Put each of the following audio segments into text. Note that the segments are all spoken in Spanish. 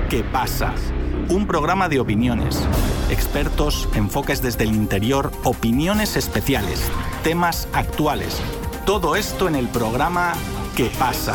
¿Qué pasa? Un programa de opiniones, expertos, enfoques desde el interior, opiniones especiales, temas actuales. Todo esto en el programa ¿Qué pasa?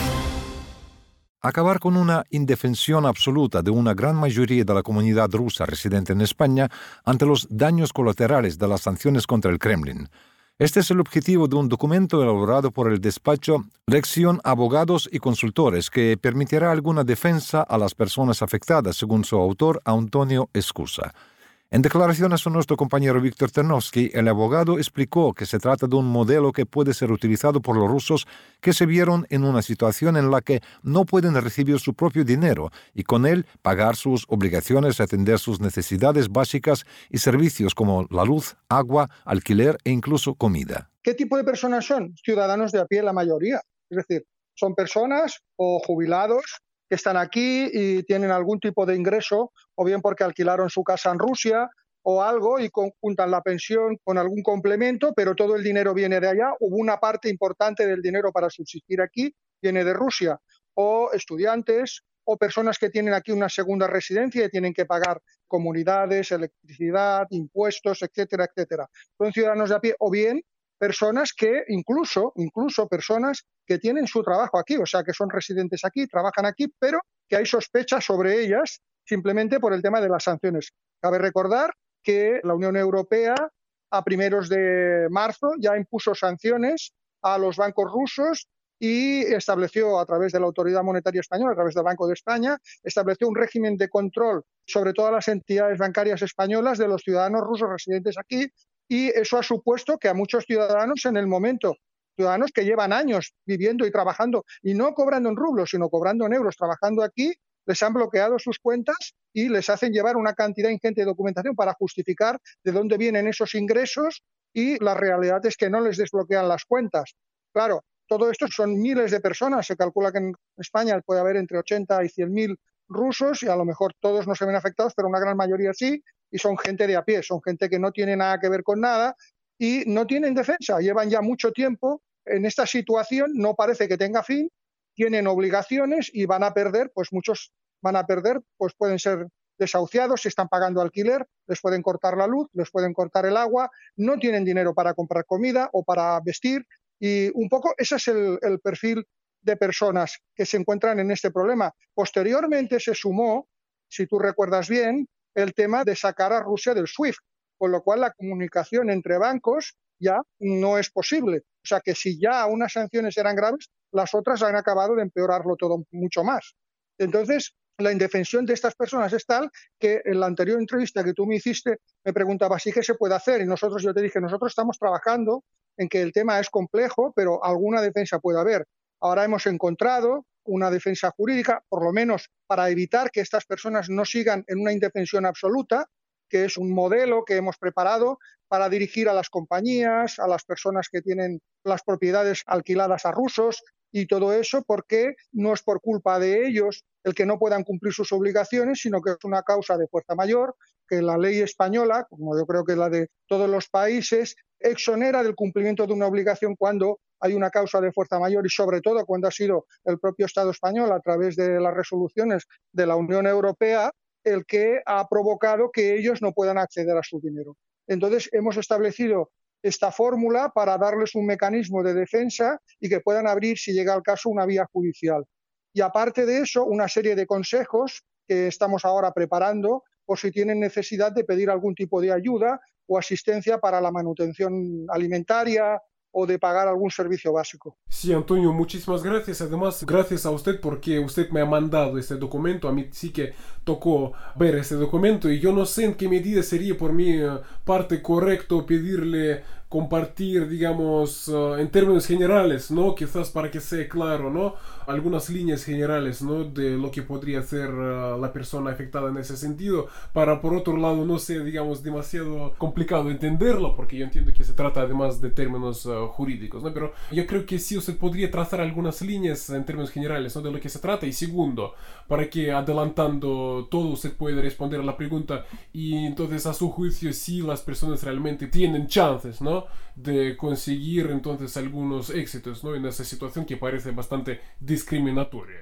Acabar con una indefensión absoluta de una gran mayoría de la comunidad rusa residente en España ante los daños colaterales de las sanciones contra el Kremlin. Este es el objetivo de un documento elaborado por el despacho Lexion Abogados y Consultores que permitirá alguna defensa a las personas afectadas, según su autor Antonio Escusa. En declaraciones a nuestro compañero Víctor Ternovsky, el abogado explicó que se trata de un modelo que puede ser utilizado por los rusos que se vieron en una situación en la que no pueden recibir su propio dinero y con él pagar sus obligaciones, atender sus necesidades básicas y servicios como la luz, agua, alquiler e incluso comida. ¿Qué tipo de personas son? Ciudadanos de a pie la mayoría. Es decir, son personas o jubilados que están aquí y tienen algún tipo de ingreso, o bien porque alquilaron su casa en Rusia o algo y juntan la pensión con algún complemento, pero todo el dinero viene de allá. Hubo una parte importante del dinero para subsistir aquí, viene de Rusia. O estudiantes o personas que tienen aquí una segunda residencia y tienen que pagar comunidades, electricidad, impuestos, etcétera, etcétera. Son ciudadanos de a pie o bien personas que incluso personas que tienen su trabajo aquí, o sea, que son residentes aquí, trabajan aquí, pero que hay sospechas sobre ellas simplemente por el tema de las sanciones. Cabe recordar que la Unión Europea a primeros de marzo ya impuso sanciones a los bancos rusos y estableció a través de la Autoridad Monetaria Española, a través del Banco de España, estableció un régimen de control sobre todas las entidades bancarias españolas de los ciudadanos rusos residentes aquí. Y eso ha supuesto que a muchos ciudadanos en el momento, ciudadanos que llevan años viviendo y trabajando y no cobrando en rublos, sino cobrando en euros, trabajando aquí, les han bloqueado sus cuentas y les hacen llevar una cantidad ingente de documentación para justificar de dónde vienen esos ingresos y la realidad es que no les desbloquean las cuentas. Claro, todo esto son miles de personas. Se calcula que en España puede haber entre 80 y 100.000 rusos y a lo mejor todos no se ven afectados, pero una gran mayoría sí. Y son gente de a pie, son gente que no tiene nada que ver con nada y no tienen defensa. Llevan ya mucho tiempo en esta situación, no parece que tenga fin, tienen obligaciones y van a perder, pues muchos van a perder, pues pueden ser desahuciados si están pagando alquiler, les pueden cortar la luz, les pueden cortar el agua, no tienen dinero para comprar comida o para vestir y un poco ese es el perfil de personas que se encuentran en este problema. Posteriormente se sumó, si tú recuerdas bien, el tema de sacar a Rusia del SWIFT, con lo cual la comunicación entre bancos ya no es posible. O sea que si ya unas sanciones eran graves, las otras han acabado de empeorarlo todo mucho más. Entonces, la indefensión de estas personas es tal que en la anterior entrevista que tú me hiciste me preguntabas, ¿y qué se puede hacer? Y yo te dije, nosotros estamos trabajando en que el tema es complejo, pero alguna defensa puede haber. Ahora hemos encontrado una defensa jurídica, por lo menos para evitar que estas personas no sigan en una indefensión absoluta, que es un modelo que hemos preparado para dirigir a las compañías, a las personas que tienen las propiedades alquiladas a rusos y todo eso, porque no es por culpa de ellos el que no puedan cumplir sus obligaciones, sino que es una causa de fuerza mayor, que la ley española, como yo creo que la de todos los países, exonera del cumplimiento de una obligación cuando hay una causa de fuerza mayor y sobre todo cuando ha sido el propio Estado español a través de las resoluciones de la Unión Europea el que ha provocado que ellos no puedan acceder a su dinero. Entonces hemos establecido esta fórmula para darles un mecanismo de defensa y que puedan abrir, si llega el caso, una vía judicial. Y aparte de eso, una serie de consejos que estamos ahora preparando por si tienen necesidad de pedir algún tipo de ayuda o asistencia para la manutención alimentaria o de pagar algún servicio básico. Sí, Antonio, muchísimas gracias. Además, gracias a usted porque usted me ha mandado este documento. A mí sí que tocó ver este documento y yo no sé en qué medida sería por mi parte correcto pedirle compartir, digamos, en términos generales, ¿no? Quizás para que sea claro, ¿no? Algunas líneas generales, ¿no? De lo que podría hacer la persona afectada en ese sentido, para por otro lado no sea, digamos, demasiado complicado entenderlo, porque yo entiendo que se trata además de términos jurídicos, ¿no? Pero yo creo que sí usted podría trazar algunas líneas en términos generales, ¿no? De lo que se trata. Y segundo, para que adelantando todo usted pueda responder a la pregunta y entonces a su juicio si las personas realmente tienen chances, ¿no? De conseguir entonces algunos éxitos, ¿no? En esa situación que parece bastante discriminatoria.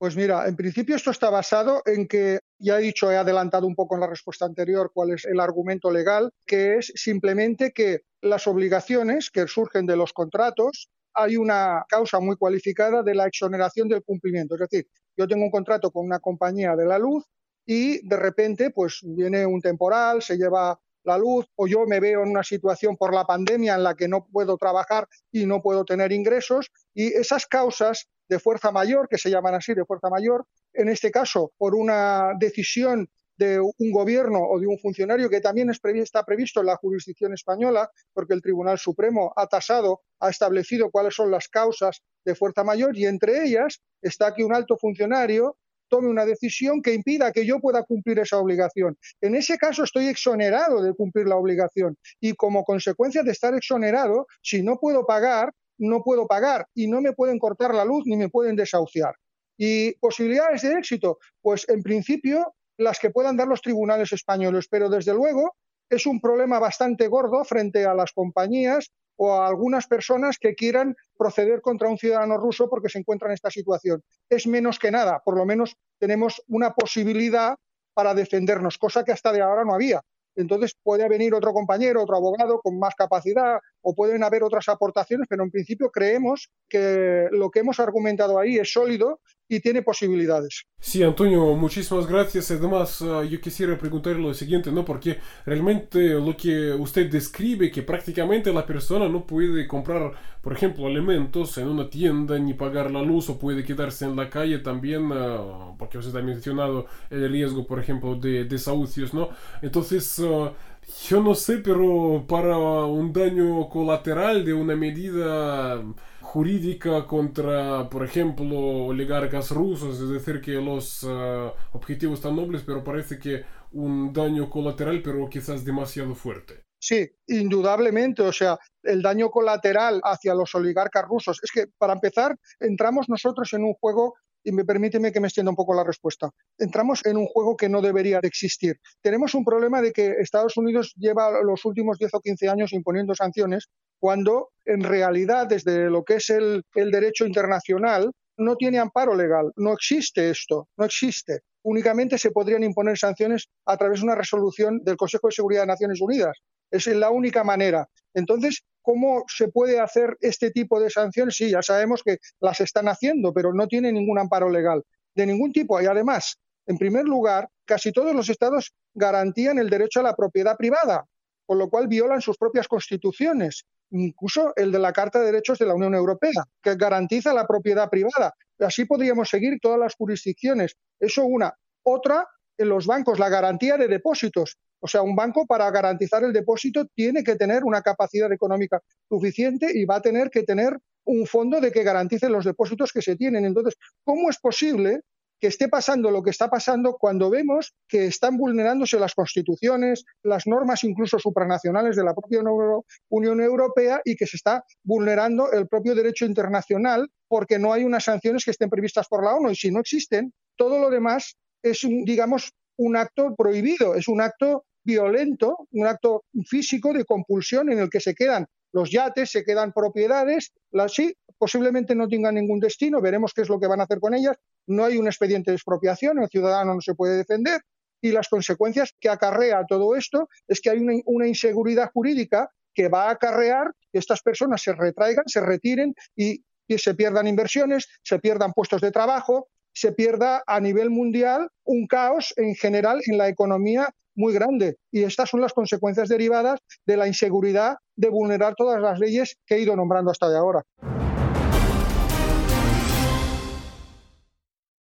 Pues mira, en principio esto está basado en que, ya he adelantado un poco en la respuesta anterior cuál es el argumento legal, que es simplemente que las obligaciones que surgen de los contratos, hay una causa muy cualificada de la exoneración del cumplimiento. Es decir, yo tengo un contrato con una compañía de la luz y de repente pues viene un temporal, se lleva la luz, o yo me veo en una situación por la pandemia en la que no puedo trabajar y no puedo tener ingresos, y esas causas de fuerza mayor, que se llaman así, de fuerza mayor, en este caso por una decisión de un gobierno o de un funcionario que también está previsto en la jurisdicción española, porque el Tribunal Supremo ha establecido cuáles son las causas de fuerza mayor, y entre ellas está que un alto funcionario tome una decisión que impida que yo pueda cumplir esa obligación. En ese caso estoy exonerado de cumplir la obligación, y como consecuencia de estar exonerado, si no puedo pagar, no puedo pagar y no me pueden cortar la luz ni me pueden desahuciar. ¿Y posibilidades de éxito? Pues en principio las que puedan dar los tribunales españoles, pero desde luego es un problema bastante gordo frente a las compañías o a algunas personas que quieran proceder contra un ciudadano ruso porque se encuentra en esta situación. Es menos que nada, por lo menos tenemos una posibilidad para defendernos, cosa que hasta de ahora no había. Entonces puede venir otro compañero, otro abogado con más capacidad, o pueden haber otras aportaciones, pero en principio creemos que lo que hemos argumentado ahí es sólido y tiene posibilidades. Sí, Antonio, muchísimas gracias. Además, yo quisiera preguntarle lo siguiente, ¿no? Porque realmente lo que usted describe, que prácticamente la persona no puede comprar, por ejemplo, alimentos en una tienda ni pagar la luz, o puede quedarse en la calle también, porque usted ha mencionado el riesgo, por ejemplo, de desahucios, ¿no? Entonces, yo no sé, pero para un daño colateral de una medida jurídica contra, por ejemplo, oligarcas rusos, es decir, que los objetivos tan nobles, pero parece que un daño colateral, pero quizás demasiado fuerte. Sí, indudablemente, o sea, el daño colateral hacia los oligarcas rusos. Es que, para empezar, entramos nosotros en un juego, y permíteme que me extienda un poco la respuesta, entramos en un juego que no debería de existir. Tenemos un problema de que Estados Unidos lleva los últimos 10 o 15 años imponiendo sanciones, cuando en realidad, desde lo que es el derecho internacional, no tiene amparo legal. No existe esto, no existe. Únicamente se podrían imponer sanciones a través de una resolución del Consejo de Seguridad de Naciones Unidas. Es la única manera. Entonces, ¿cómo se puede hacer este tipo de sanciones? Sí, ya sabemos que las están haciendo, pero no tiene ningún amparo legal, de ningún tipo. Y además, en primer lugar, casi todos los estados garantían el derecho a la propiedad privada, con lo cual violan sus propias constituciones, incluso el de la Carta de Derechos de la Unión Europea, que garantiza la propiedad privada. Así podríamos seguir todas las jurisdicciones. Eso una. Otra, en los bancos, la garantía de depósitos. O sea, un banco, para garantizar el depósito, tiene que tener una capacidad económica suficiente y va a tener que tener un fondo de que garantice los depósitos que se tienen. Entonces, ¿cómo es posible que esté pasando lo que está pasando cuando vemos que están vulnerándose las constituciones, las normas incluso supranacionales de la propia Unión Europea, y que se está vulnerando el propio derecho internacional porque no hay unas sanciones que estén previstas por la ONU? Y si no existen, todo lo demás es, un acto prohibido, es un acto violento, un acto físico de compulsión en el que se quedan los yates, se quedan propiedades, sí, posiblemente no tengan ningún destino, veremos qué es lo que van a hacer con ellas, no hay un expediente de expropiación, el ciudadano no se puede defender, y las consecuencias que acarrea todo esto es que hay una inseguridad jurídica que va a acarrear que estas personas se retraigan, se retiren y se pierdan inversiones, se pierdan puestos de trabajo, se pierda a nivel mundial un caos en general en la economía muy grande. Y estas son las consecuencias derivadas de la inseguridad de vulnerar todas las leyes que he ido nombrando hasta de ahora.